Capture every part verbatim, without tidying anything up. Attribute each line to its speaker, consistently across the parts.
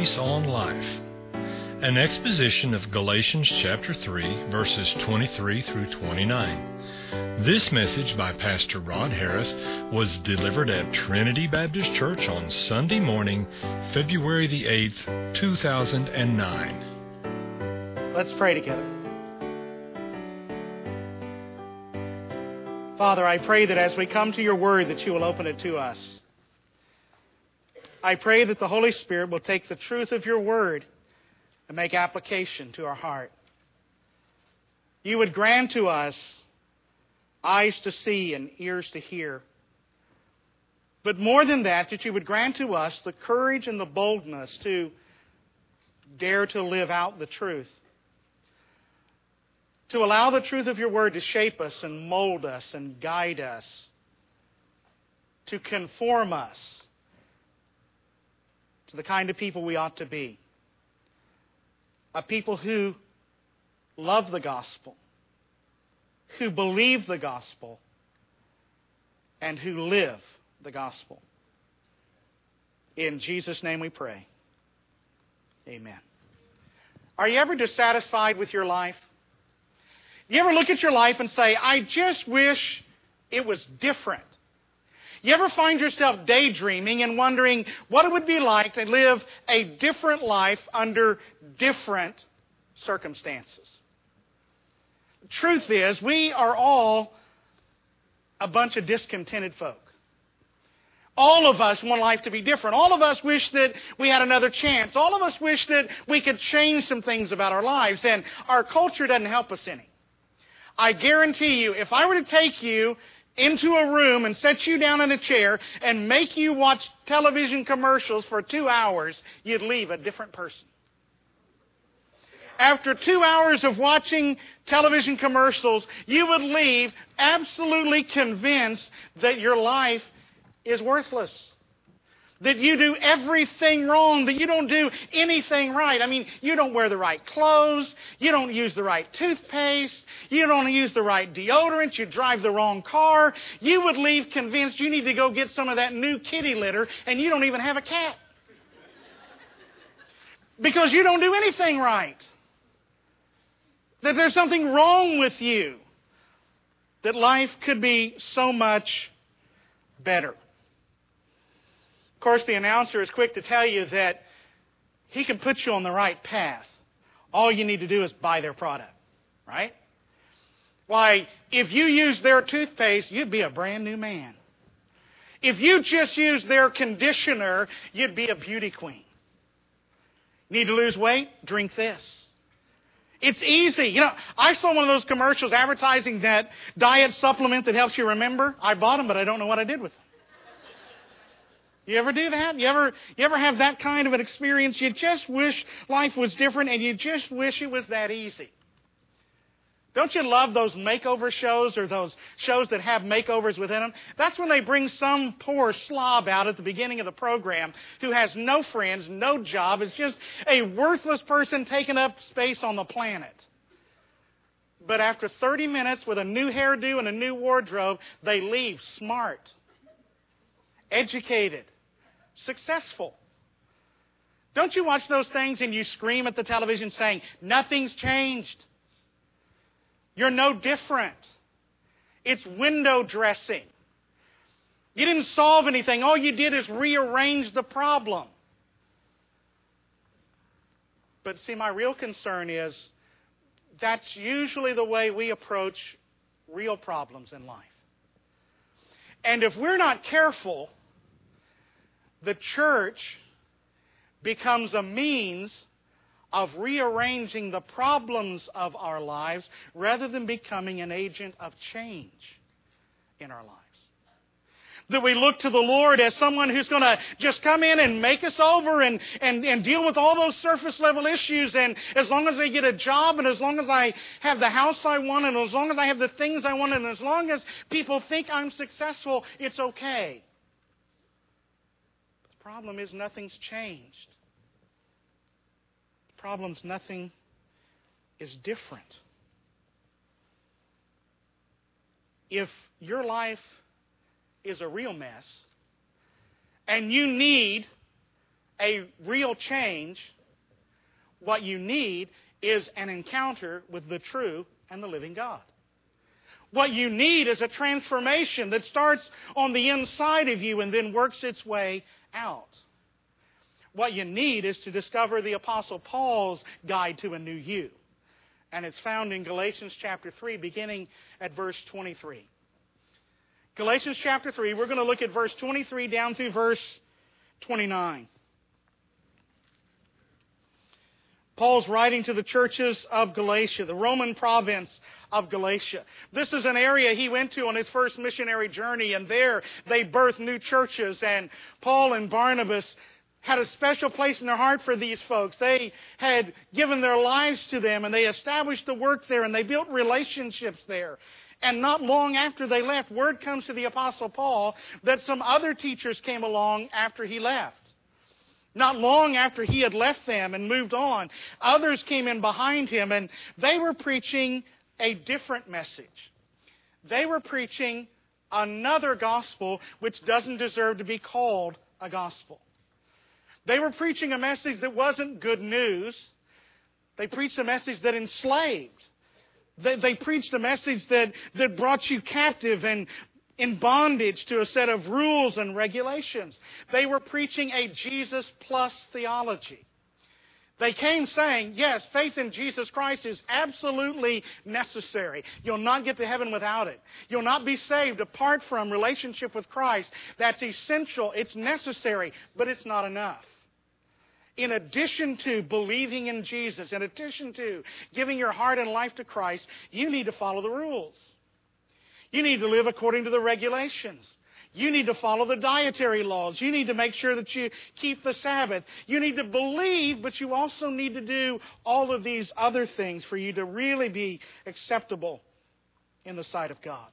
Speaker 1: Peace on Life, an exposition of Galatians chapter three, verses twenty-three through twenty-nine. This message by Pastor Rod Harris was delivered at Trinity Baptist Church on Sunday morning, February the eighth, two thousand nine.
Speaker 2: Let's pray together. Father, I pray that as we come to your word that you will open it to us. I pray that the Holy Spirit will take the truth of your word and make application to our heart. You would grant to us eyes to see and ears to hear. But more than that, that you would grant to us the courage and the boldness to dare to live out the truth. To allow the truth of your word to shape us and mold us and guide us. To conform us to the kind of people we ought to be. A people who love the gospel, who believe the gospel, and who live the gospel. In Jesus' name we pray. Amen. Are you ever dissatisfied with your life? You ever look at your life and say, I just wish it was different? You ever find yourself daydreaming and wondering what it would be like to live a different life under different circumstances? The truth is, we are all a bunch of discontented folk. All of us want life to be different. All of us wish that we had another chance. All of us wish that we could change some things about our lives, and our culture doesn't help us any. I guarantee you, if I were to take you into a room and set you down in a chair and make you watch television commercials for two hours, you'd leave a different person. After two hours of watching television commercials, you would leave absolutely convinced that your life is worthless. That you do everything wrong, that you don't do anything right. I mean, you don't wear the right clothes, you don't use the right toothpaste, you don't use the right deodorant, you drive the wrong car. You would leave convinced you need to go get some of that new kitty litter, and you don't even have a cat. Because you don't do anything right. That there's something wrong with you. That life could be so much better. Of course, the announcer is quick to tell you that he can put you on the right path. All you need to do is buy their product, right? Why, if you use their toothpaste, you'd be a brand new man. If you just use their conditioner, you'd be a beauty queen. Need to lose weight? Drink this. It's easy. You know, I saw one of those commercials advertising that diet supplement that helps you remember. I bought them, but I don't know what I did with them. You ever do that? You ever you ever have that kind of an experience? You just wish life was different and you just wish it was that easy. Don't you love those makeover shows or those shows that have makeovers within them? That's when they bring some poor slob out at the beginning of the program who has no friends, no job, is just a worthless person taking up space on the planet. But after thirty minutes with a new hairdo and a new wardrobe, they leave smart, educated, successful. Don't you watch those things and you scream at the television saying, nothing's changed. You're no different. It's window dressing. You didn't solve anything. All you did is rearrange the problem. But see, my real concern is that's usually the way we approach real problems in life. And if we're not careful, the church becomes a means of rearranging the problems of our lives rather than becoming an agent of change in our lives. That we look to the Lord as someone who's going to just come in and make us over and, and, and deal with all those surface level issues. And as long as I get a job and as long as I have the house I want and as long as I have the things I want and as long as people think I'm successful, it's okay. The problem is nothing's changed. The problem is nothing is different. If your life is a real mess, and you need a real change, what you need is an encounter with the true and the living God. What you need is a transformation that starts on the inside of you and then works its way out. What you need is to discover the Apostle Paul's guide to a new you. And it's found in Galatians chapter three, beginning at verse twenty-three. Galatians chapter three, we're going to look at verse twenty-three down through verse twenty-nine. Paul's writing to the churches of Galatia, the Roman province of Galatia. This is an area he went to on his first missionary journey, and there they birthed new churches, and Paul and Barnabas had a special place in their heart for these folks. They had given their lives to them, and they established the work there, and they built relationships there. And not long after they left, word comes to the Apostle Paul that some other teachers came along after he left. Not long after he had left them and moved on, others came in behind him, and they were preaching a different message. They were preaching another gospel which doesn't deserve to be called a gospel. They were preaching a message that wasn't good news. They preached a message that enslaved. They, they preached a message that, that brought you captive and in bondage to a set of rules and regulations. They were preaching a Jesus plus theology. They came saying, yes, faith in Jesus Christ is absolutely necessary. You'll not get to heaven without it. You'll not be saved apart from relationship with Christ. That's essential. It's necessary, but it's not enough. In addition to believing in Jesus, in addition to giving your heart and life to Christ, you need to follow the rules. You need to live according to the regulations. You need to follow the dietary laws. You need to make sure that you keep the Sabbath. You need to believe, but you also need to do all of these other things for you to really be acceptable in the sight of God.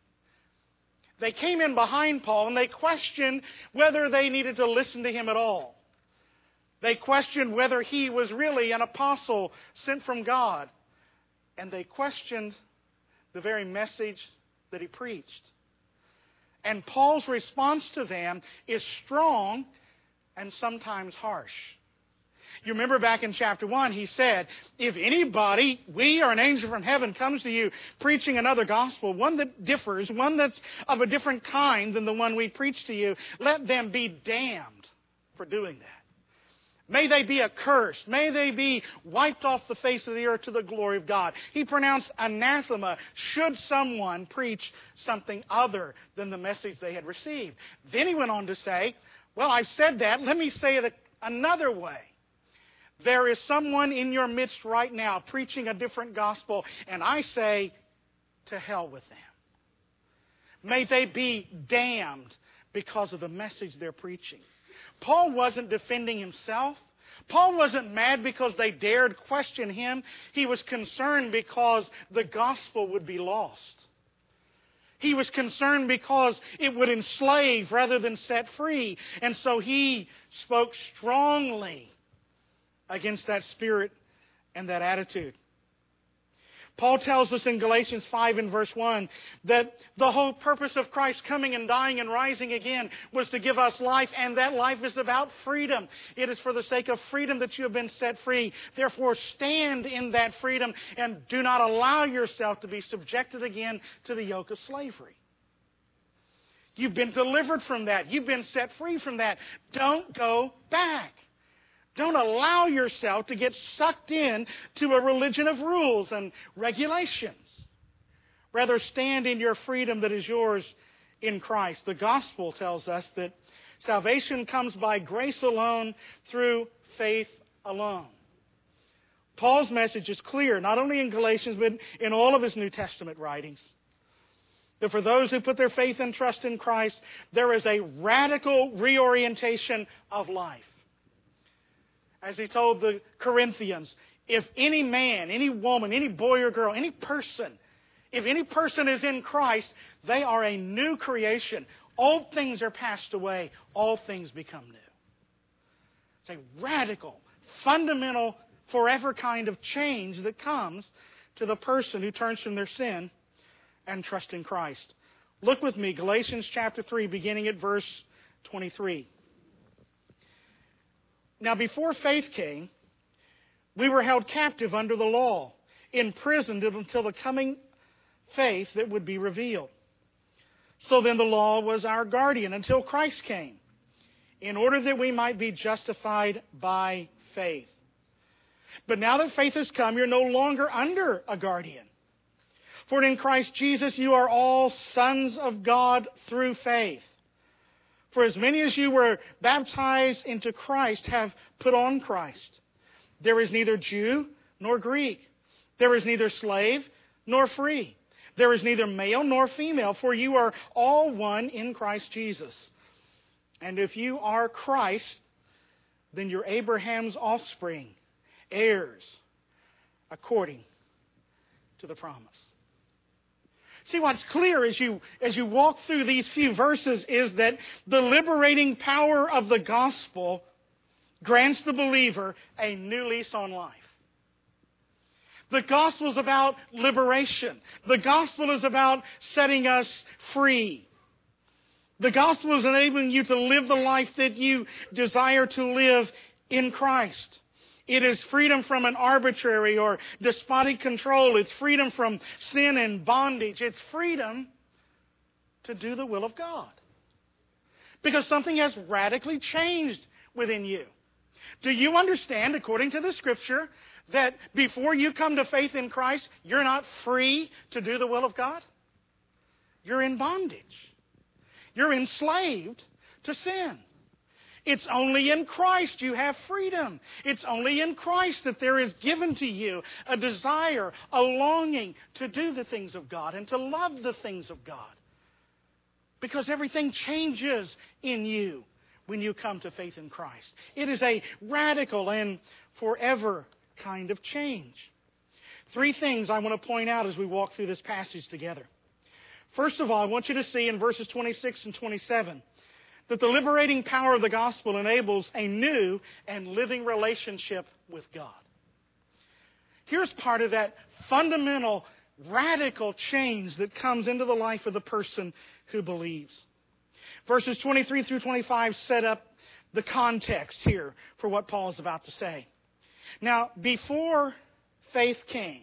Speaker 2: They came in behind Paul and they questioned whether they needed to listen to him at all. They questioned whether he was really an apostle sent from God. And they questioned the very message that he preached. And Paul's response to them is strong and sometimes harsh. You remember back in chapter one, he said, if anybody, we or an angel from heaven comes to you preaching another gospel, one that differs, one that's of a different kind than the one we preach to you, let them be damned for doing that. May they be accursed. May they be wiped off the face of the earth to the glory of God. He pronounced anathema should someone preach something other than the message they had received. Then he went on to say, well, I've said that. Let me say it another way. There is someone in your midst right now preaching a different gospel, and I say, to hell with them. May they be damned because of the message they're preaching. Paul wasn't defending himself. Paul wasn't mad because they dared question him. He was concerned because the gospel would be lost. He was concerned because it would enslave rather than set free. And so he spoke strongly against that spirit and that attitude. Paul tells us in Galatians five and verse one that the whole purpose of Christ coming and dying and rising again was to give us life, and that life is about freedom. It is for the sake of freedom that you have been set free. Therefore, stand in that freedom and do not allow yourself to be subjected again to the yoke of slavery. You've been delivered from that. You've been set free from that. Don't go back. Don't allow yourself to get sucked in to a religion of rules and regulations. Rather, stand in your freedom that is yours in Christ. The gospel tells us that salvation comes by grace alone, through faith alone. Paul's message is clear, not only in Galatians, but in all of his New Testament writings. That for those who put their faith and trust in Christ, there is a radical reorientation of life. As he told the Corinthians, if any man, any woman, any boy or girl, any person, if any person is in Christ, they are a new creation. Old things are passed away. All things become new. It's a radical, fundamental, forever kind of change that comes to the person who turns from their sin and trusts in Christ. Look with me, Galatians chapter three, beginning at verse twenty-three. Now, before faith came, we were held captive under the law, imprisoned until the coming faith that would be revealed. So then the law was our guardian until Christ came, in order that we might be justified by faith. But now that faith has come, you're no longer under a guardian. For in Christ Jesus you are all sons of God through faith. For as many as you were baptized into Christ have put on Christ. There is neither Jew nor Greek. There is neither slave nor free. There is neither male nor female, for you are all one in Christ Jesus. And if you are Christ, then you're Abraham's offspring, heirs, according to the promise. See, what's clear as you, as you walk through these few verses is that the liberating power of the gospel grants the believer a new lease on life. The gospel is about liberation. The gospel is about setting us free. The gospel is enabling you to live the life that you desire to live in Christ. It is freedom from an arbitrary or despotic control. It's freedom from sin and bondage. It's freedom to do the will of God. Because something has radically changed within you. Do you understand, according to the Scripture, that before you come to faith in Christ, you're not free to do the will of God? You're in bondage. You're enslaved to sin. It's only in Christ you have freedom. It's only in Christ that there is given to you a desire, a longing to do the things of God and to love the things of God. Because everything changes in you when you come to faith in Christ. It is a radical and forever kind of change. Three things I want to point out as we walk through this passage together. First of all, I want you to see in verses twenty-six and twenty-seven that the liberating power of the gospel enables a new and living relationship with God. Here's part of that fundamental, radical change that comes into the life of the person who believes. Verses twenty-three through twenty-five set up the context here for what Paul is about to say. Now, before faith came,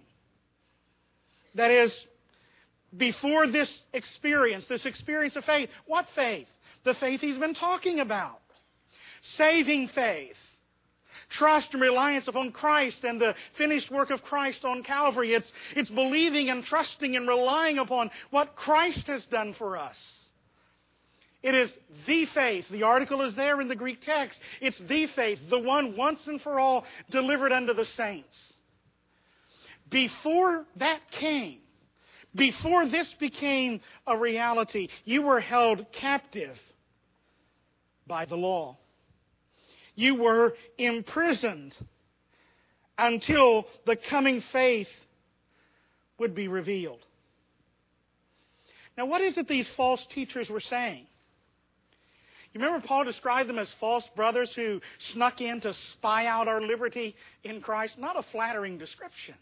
Speaker 2: that is, before this experience, this experience of faith, what faith? The faith he's been talking about. Saving faith. Trust and reliance upon Christ and the finished work of Christ on Calvary. It's, it's believing and trusting and relying upon what Christ has done for us. It is the faith. The article is there in the Greek text. It's the faith, the one once and for all delivered unto the saints. Before that came, before this became a reality, you were held captive by the law. You were imprisoned until the coming faith would be revealed. Now, what is it these false teachers were saying? You remember Paul described them as false brothers who snuck in to spy out our liberty in Christ? Not a flattering description.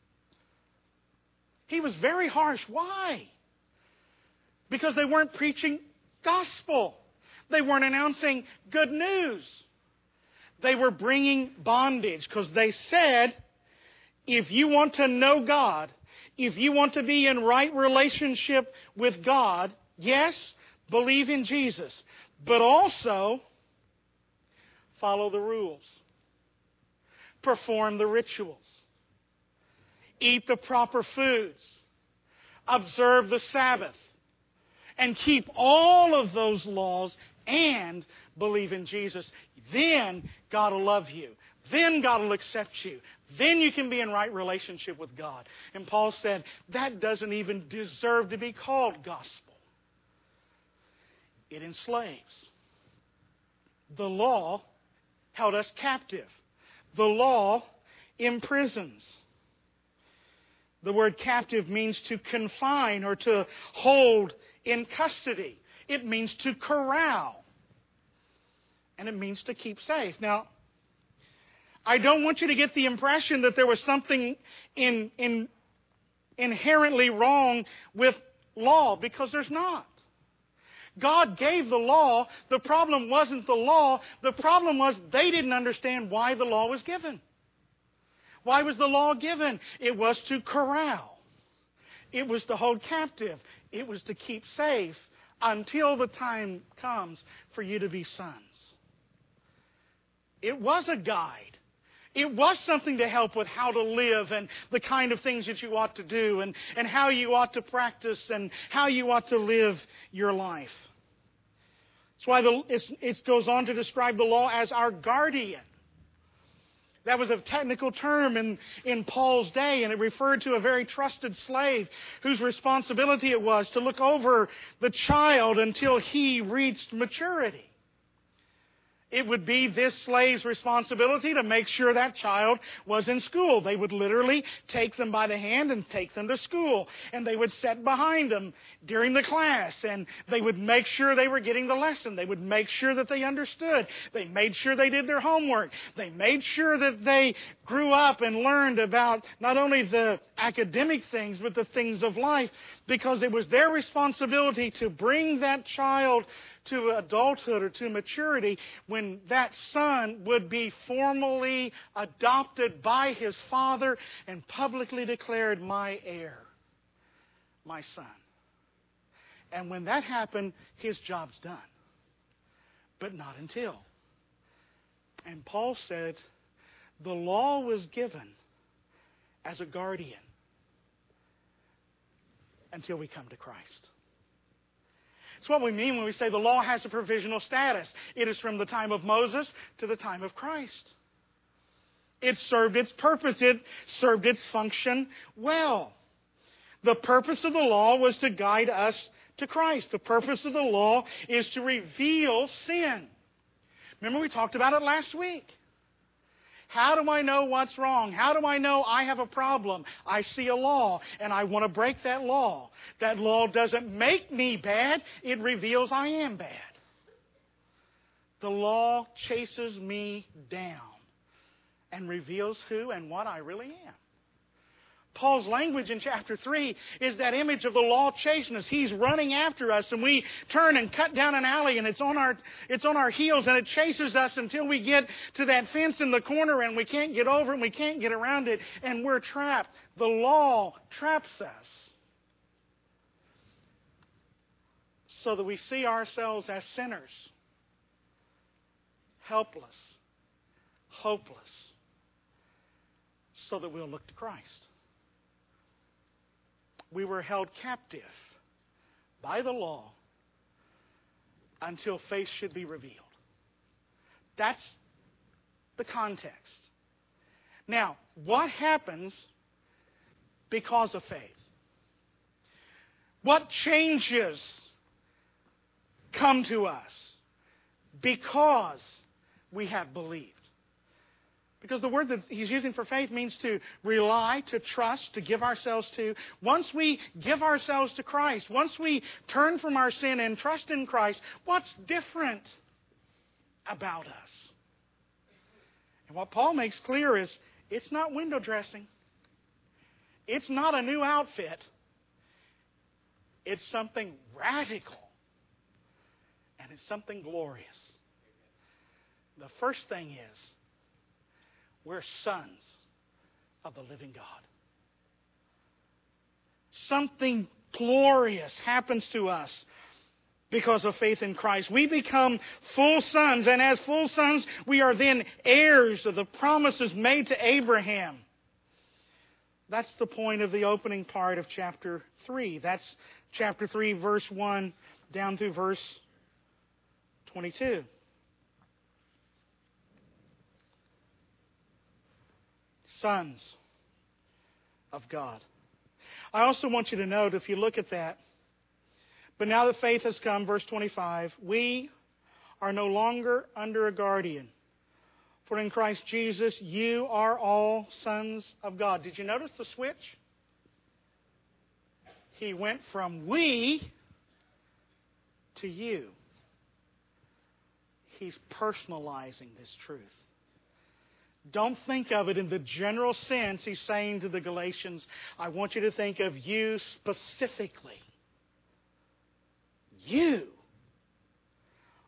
Speaker 2: He was very harsh. Why? Because they weren't preaching gospel. They weren't announcing good news. They were bringing bondage because they said, if you want to know God, if you want to be in right relationship with God, yes, believe in Jesus, but also follow the rules, perform the rituals, eat the proper foods, observe the Sabbath, and keep all of those laws and believe in Jesus. Then God will love you. Then God will accept you. Then you can be in right relationship with God. And Paul said, that doesn't even deserve to be called gospel. It enslaves. The law held us captive. The law imprisons. The word captive means to confine or to hold in custody. It means to corral. And it means to keep safe. Now, I don't want you to get the impression that there was something in, in, inherently wrong with law, because there's not. God gave the law. The problem wasn't the law. The problem was they didn't understand why the law was given. Why was the law given? It was to corral. It was to hold captive. It was to keep safe until the time comes for you to be sons. It was a guide. It was something to help with how to live and the kind of things that you ought to do and, and how you ought to practice and how you ought to live your life. That's why the, it's, it goes on to describe the law as our guardian. That was a technical term in, in Paul's day, and it referred to a very trusted slave whose responsibility it was to look over the child until he reached maturity. It would be this slave's responsibility to make sure that child was in school. They would literally take them by the hand and take them to school. And they would sit behind them during the class. And they would make sure they were getting the lesson. They would make sure that they understood. They made sure they did their homework. They made sure that they grew up and learned about not only the academic things, but the things of life. Because it was their responsibility to bring that child to adulthood or to maturity when that son would be formally adopted by his father and publicly declared my heir, my son. And when that happened, his job's done. But not until. And Paul said the law was given as a guardian until we come to Christ. It's what we mean when we say the law has a provisional status. It is from the time of Moses to the time of Christ. It served its purpose. It served its function well. The purpose of the law was to guide us to Christ. The purpose of the law is to reveal sin. Remember we talked about it last week. How do I know what's wrong? How do I know I have a problem? I see a law and I want to break that law. That law doesn't make me bad. It reveals I am bad. The law chases me down and reveals who and what I really am. Paul's language in chapter three is that image of the law chasing us. He's running after us and we turn and cut down an alley and it's on our it's on our heels and it chases us until we get to that fence in the corner and we can't get over it and we can't get around it and we're trapped. The law traps us so that we see ourselves as sinners, helpless, hopeless, so that we'll look to Christ. We were held captive by the law until faith should be revealed. That's the context. Now, what happens because of faith? What changes come to us because we have believed? Because the word that he's using for faith means to rely, to trust, to give ourselves to. Once we give ourselves to Christ, once we turn from our sin and trust in Christ, what's different about us? And what Paul makes clear is it's not window dressing. It's not a new outfit. It's something radical. And it's something glorious. The first thing is, we're sons of the living God. Something glorious happens to us because of faith in Christ. We become full sons, and as full sons, we are then heirs of the promises made to Abraham. That's the point of the opening part of chapter three. That's chapter three, verse one, down through verse twenty-two. Sons of God. I also want you to note, if you look at that, but now that faith has come, verse twenty-five, we are no longer under a guardian. For in Christ Jesus, you are all sons of God. Did you notice the switch? He went from we to you. He's personalizing this truth. Don't think of it in the general sense. He's saying to the Galatians, I want you to think of you specifically. You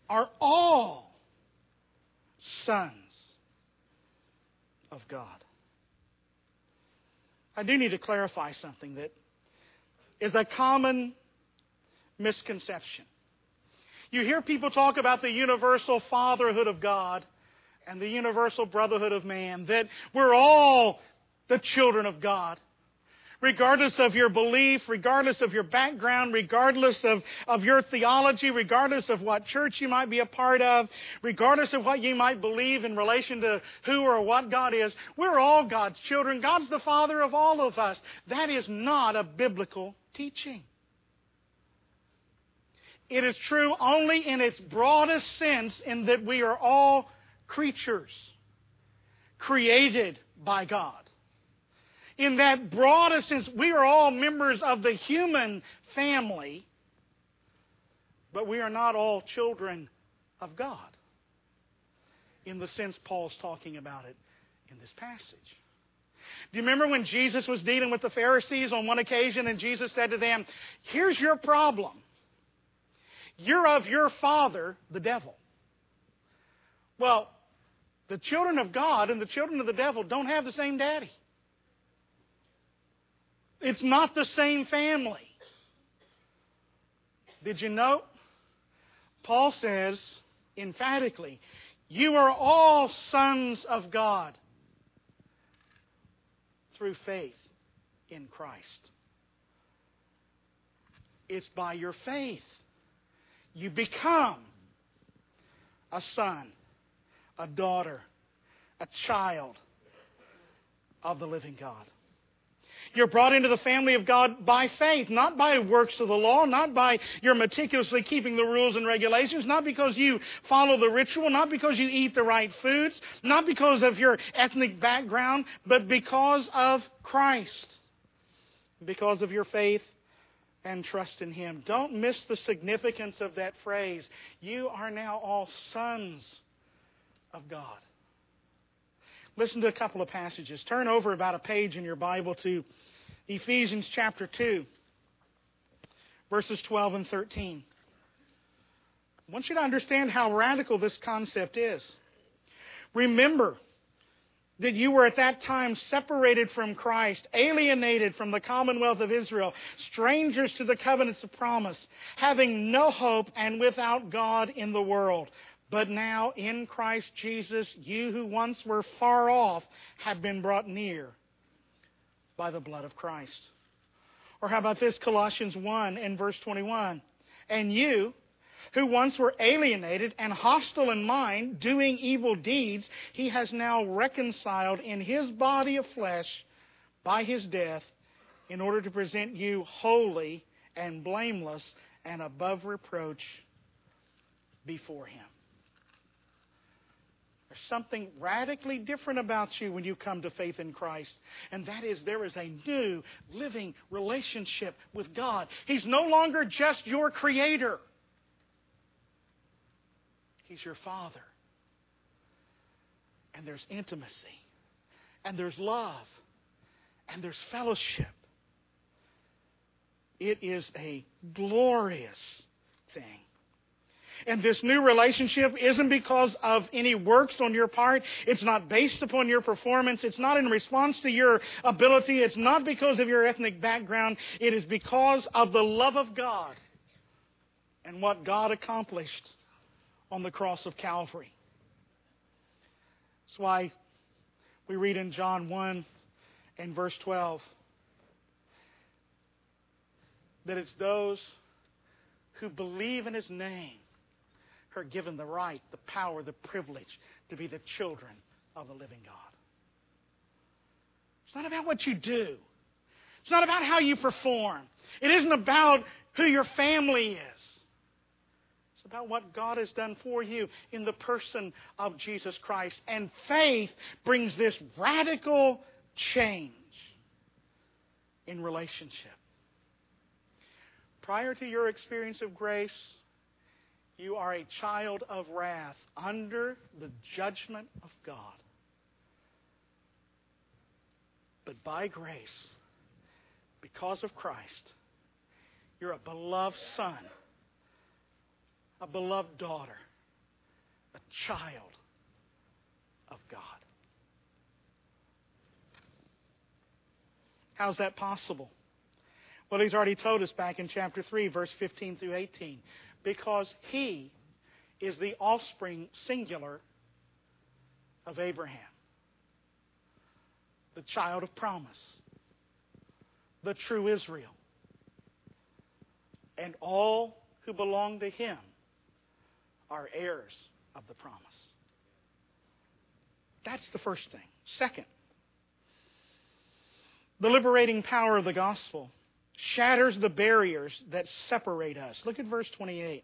Speaker 2: are all sons of God. I do need to clarify something that is a common misconception. You hear people talk about the universal fatherhood of God and the universal brotherhood of man, that we're all the children of God. Regardless of your belief, regardless of your background, regardless of, of your theology, regardless of what church you might be a part of, regardless of what you might believe in relation to who or what God is, we're all God's children. God's the Father of all of us. That is not a biblical teaching. It is true only in its broadest sense, in that we are all creatures created by God. In that broadest sense, we are all members of the human family, but we are not all children of God, in the sense Paul's talking about it in this passage. Do you remember when Jesus was dealing with the Pharisees on one occasion, and Jesus said to them, "Here's your problem. You're of your father, the devil." Well, the children of God and the children of the devil don't have the same daddy. It's not the same family. Did you know? Paul says emphatically, you are all sons of God through faith in Christ. It's by your faith you become a son, a daughter, a child of the living God. You're brought into the family of God by faith, not by works of the law, not by your meticulously keeping the rules and regulations, not because you follow the ritual, not because you eat the right foods, not because of your ethnic background, but because of Christ, because of your faith and trust in Him. Don't miss the significance of that phrase. You are now all sons of God. Listen to a couple of passages. Turn over about a page in your Bible to Ephesians chapter two, verses twelve and thirteen. I want you to understand how radical this concept is. Remember that you were at that time separated from Christ, alienated from the commonwealth of Israel, strangers to the covenants of promise, having no hope and without God in the world. But now in Christ Jesus, you who once were far off have been brought near by the blood of Christ. Or how about this, Colossians one and verse twenty-one? And you, who once were alienated and hostile in mind, doing evil deeds, He has now reconciled in His body of flesh by His death, in order to present you holy and blameless and above reproach before Him. There's something radically different about you when you come to faith in Christ. And that is, there is a new living relationship with God. He's no longer just your creator. He's your Father. And there's intimacy. And there's love. And there's fellowship. It is a glorious thing. And this new relationship isn't because of any works on your part. It's not based upon your performance. It's not in response to your ability. It's not because of your ethnic background. It is because of the love of God and what God accomplished on the cross of Calvary. That's why we read in John one and verse twelve that it's those who believe in His name are given the right, the power, the privilege to be the children of the living God. It's not about what you do. It's not about how you perform. It isn't about who your family is. It's about what God has done for you in the person of Jesus Christ. And faith brings this radical change in relationship. Prior to your experience of grace, you are a child of wrath under the judgment of God. But by grace, because of Christ, you're a beloved son, a beloved daughter a child of God. How's that possible? Well, He's already told us back in chapter three, verse fifteen through eighteen. Because He is the offspring, singular, of Abraham. The child of promise. The true Israel. And all who belong to Him are heirs of the promise. That's the first thing. Second, the liberating power of the gospel shatters the barriers that separate us. Look at verse twenty-eight.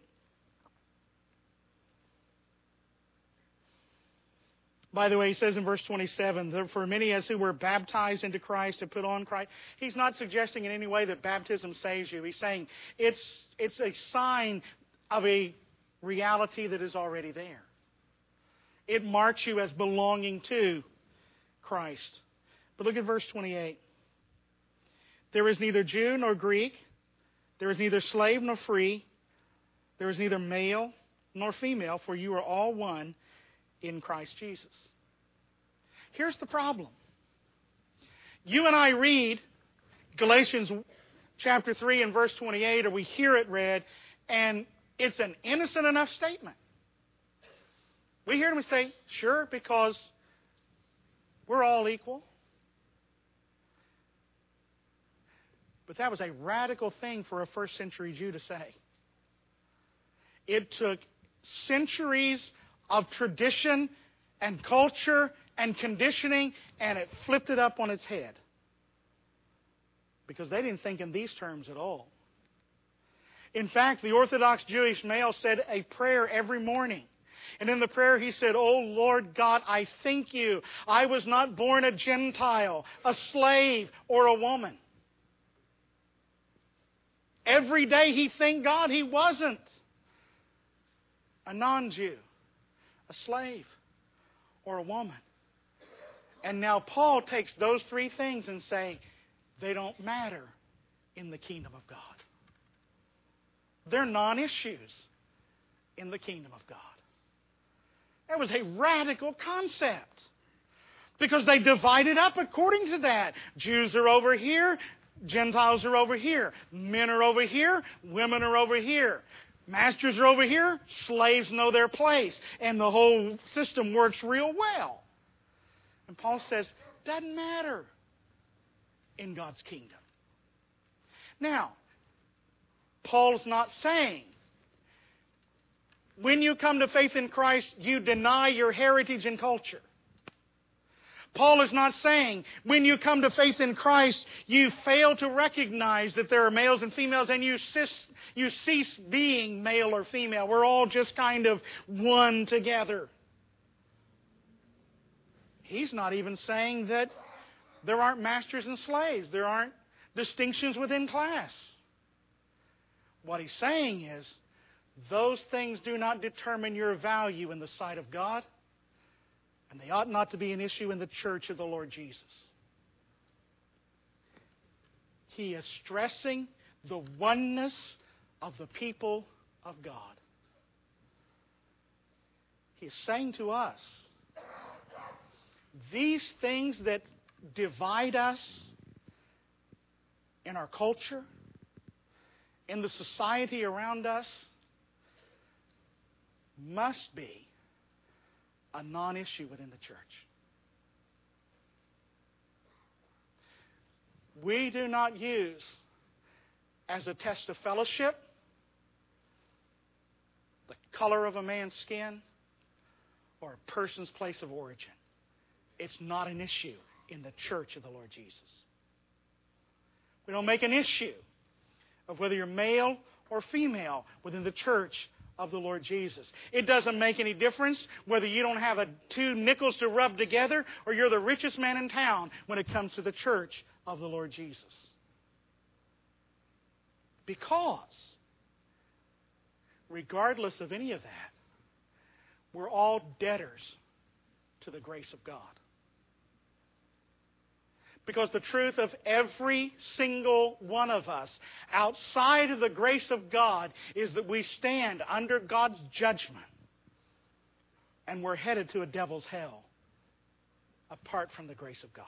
Speaker 2: By the way, he says in verse twenty-seven, that for many as who were baptized into Christ to put on Christ. He's not suggesting in any way that baptism saves you. He's saying it's, it's a sign of a reality that is already there. It marks you as belonging to Christ. But look at verse twenty-eight. There is neither Jew nor Greek. There is neither slave nor free. There is neither male nor female, for you are all one in Christ Jesus. Here's the problem. You and I read Galatians chapter three and verse twenty-eight, or we hear it read, and it's an innocent enough statement. We hear it and we say, sure, because we're all equal. But that was a radical thing for a first century Jew to say. It took centuries of tradition and culture and conditioning, and it flipped it up on its head. Because they didn't think in these terms at all. In fact, the Orthodox Jewish male said a prayer every morning. And in the prayer he said, "Oh Lord God, I thank you. I was not born a Gentile, a slave, or a woman." Every day he thanked God he wasn't a non-Jew, a slave, or a woman. And now Paul takes those three things and say, they don't matter in the kingdom of God. They're non-issues in the kingdom of God. That was a radical concept. Because they divided up according to that. Jews are over here. Gentiles are over here. Men are over here. Women are over here. Masters are over here. Slaves know their place. And the whole system works real well. And Paul says, doesn't matter in God's kingdom. Now, Paul's not saying, when you come to faith in Christ, you deny your heritage and culture. Paul is not saying, when you come to faith in Christ, you fail to recognize that there are males and females and you cease, you cease being male or female. We're all just kind of one together. He's not even saying that there aren't masters and slaves. There aren't distinctions within class. What he's saying is, those things do not determine your value in the sight of God. And they ought not to be an issue in the church of the Lord Jesus. He is stressing the oneness of the people of God. He is saying to us, these things that divide us in our culture, in the society around us, must be a non-issue within the church. We do not use as a test of fellowship the color of a man's skin or a person's place of origin. It's not an issue in the church of the Lord Jesus. We don't make an issue of whether you're male or female within the church of the Lord Jesus. It doesn't make any difference whether you don't have a, two nickels to rub together or you're the richest man in town when it comes to the church of the Lord Jesus. Because, regardless of any of that, we're all debtors to the grace of God. Because the truth of every single one of us outside of the grace of God is that we stand under God's judgment And we're headed to a devil's hell apart from the grace of God.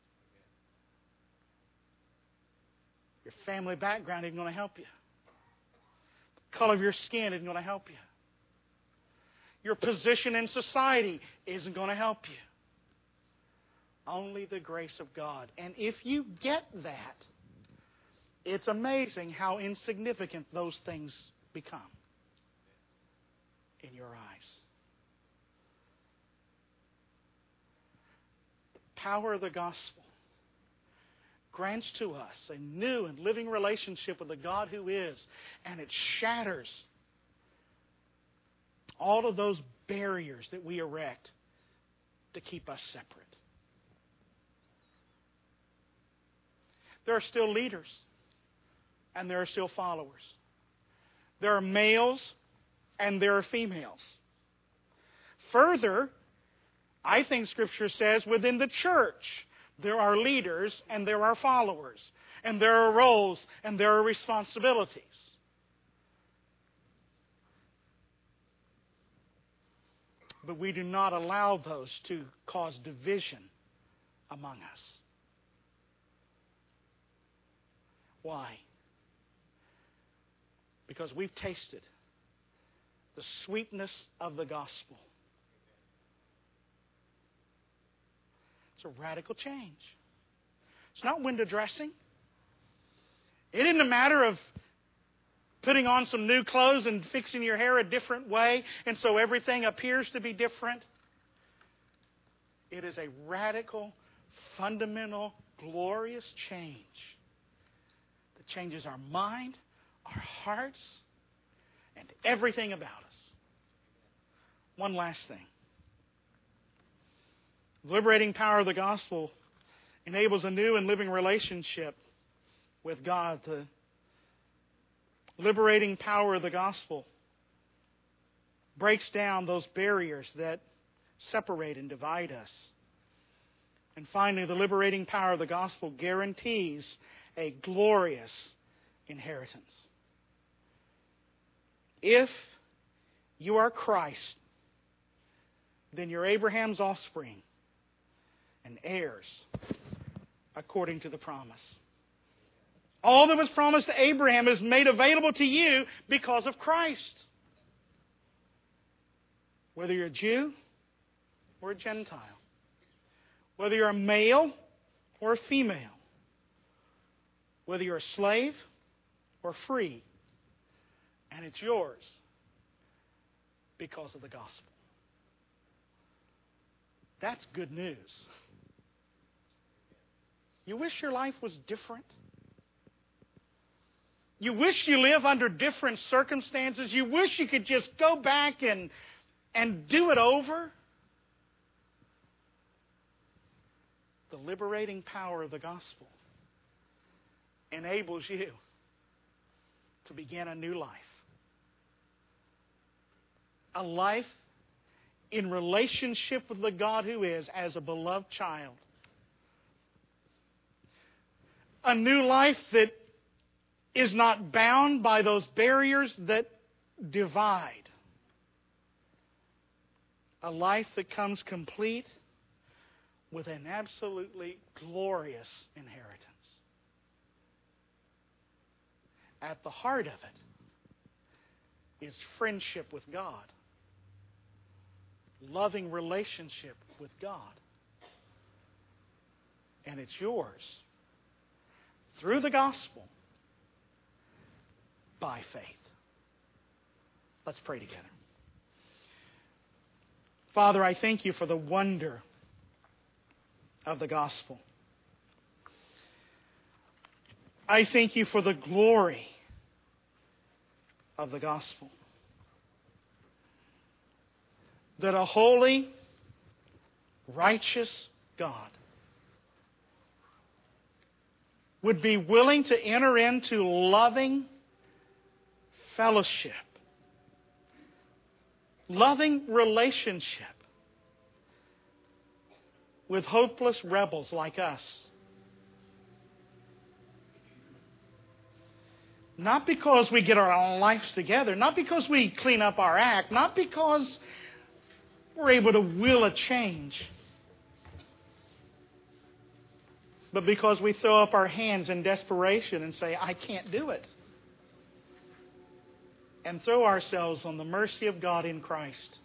Speaker 2: Your family background isn't going to help you. The color of your skin isn't going to help you. Your position in society isn't going to help you. Only the grace of God. And if you get that, it's amazing how insignificant those things become in your eyes. The power of the gospel grants to us a new and living relationship with the God who is, and it shatters all of those barriers that we erect to keep us separate. There are still leaders, and there are still followers. There are males, and there are females. Further, I think Scripture says within the church, there are leaders and there are followers, and there are roles and there are responsibilities. But we do not allow those to cause division among us. Why? Because we've tasted the sweetness of the gospel. It's a radical change. It's not window dressing. It isn't a matter of putting on some new clothes and fixing your hair a different way, and so everything appears to be different. It is a radical, fundamental, glorious change that changes our mind, our hearts, and everything about us. One last thing. The liberating power of the gospel enables a new and living relationship with God. The liberating power of the gospel breaks down those barriers that separate and divide us. And finally, the liberating power of the gospel guarantees a glorious inheritance. If you are Christ, then you're Abraham's offspring and heirs according to the promise. All that was promised to Abraham is made available to you because of Christ. Whether you're a Jew or a Gentile. Whether you're a male or a female. Whether you're a slave or free. And it's yours because of the gospel. That's good news. You wish your life was different? You wish you live under different circumstances? You wish you could just go back and, and do it over? The liberating power of the gospel enables you to begin a new life. A life in relationship with the God who is as a beloved child. A new life that is not bound by those barriers that divide. A life that comes complete with an absolutely glorious inheritance. At the heart of it is friendship with God. Loving relationship with God. And it's yours through the gospel by faith. Let's pray together. Father, I thank you for the wonder of the gospel. I thank you for the glory of the gospel. That a holy, righteous God would be willing to enter into loving fellowship, loving relationship with hopeless rebels like us. Not because we get our own lives together, not because we clean up our act, not because We're able to will a change. But because we throw up our hands in desperation and say, I can't do it, and throw ourselves on the mercy of God in Christ,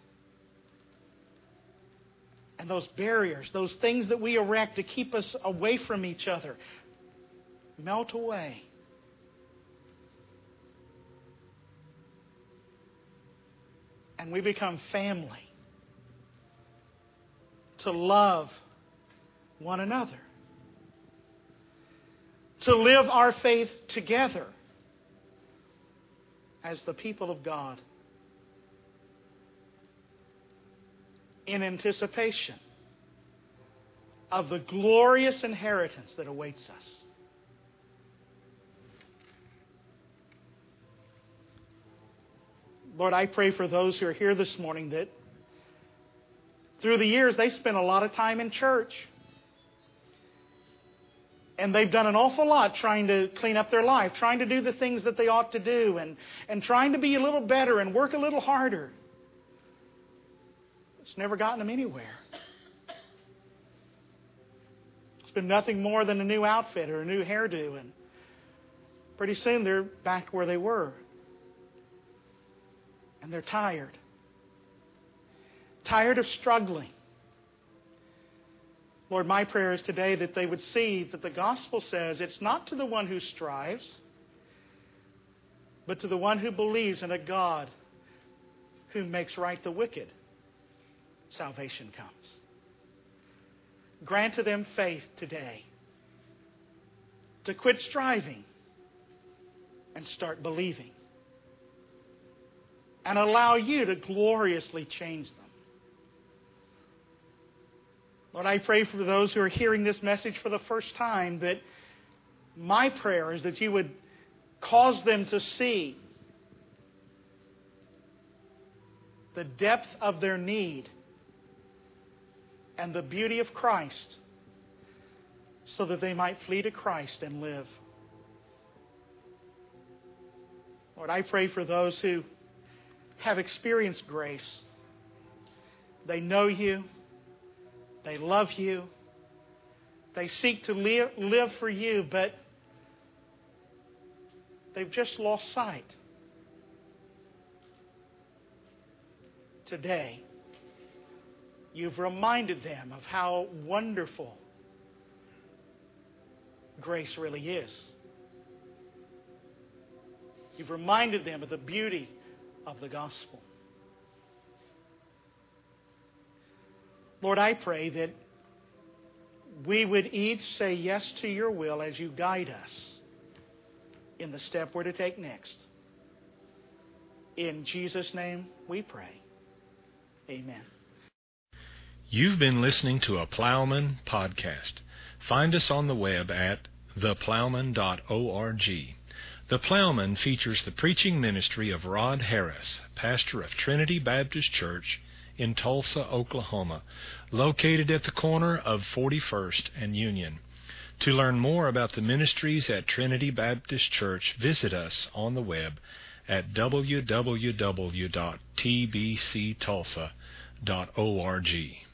Speaker 2: and those barriers, those things that we erect to keep us away from each other, melt away. And we become family to love one another, to live our faith together as the people of God, in anticipation of the glorious inheritance that awaits us. Lord, I pray for those who are here this morning that through the years they spent a lot of time in church. And they've done an awful lot trying to clean up their life, trying to do the things that they ought to do, and, and trying to be a little better and work a little harder. It's never gotten them anywhere. It's been nothing more than a new outfit or a new hairdo, and pretty soon they're back where they were. And they're tired. Tired of struggling. Lord, my prayer is today that they would see that the gospel says it's not to the one who strives, but to the one who believes in a God who makes right the wicked. Salvation comes. Grant to them faith today to quit striving and start believing, and allow you to gloriously change them. Lord, I pray for those who are hearing this message for the first time that my prayer is that you would cause them to see the depth of their need and the beauty of Christ, so that they might flee to Christ and live. Lord, I pray for those who have experienced grace. They know you. They love you. They seek to live, live for you, but they've just lost sight. Today, you've reminded them of how wonderful grace really is. You've reminded them of the beauty of the gospel. Lord, I pray that we would each say yes to your will as you guide us in the step we're to take next. In Jesus' name we pray. Amen.
Speaker 1: You've been listening to a Plowman podcast. Find us on the web at the plowman dot org. The Plowman features the preaching ministry of Rod Harris, pastor of Trinity Baptist Church in Tulsa, Oklahoma, located at the corner of forty-first and Union. To learn more about the ministries at Trinity Baptist Church, visit us on the web at w w w dot t b c tulsa dot org.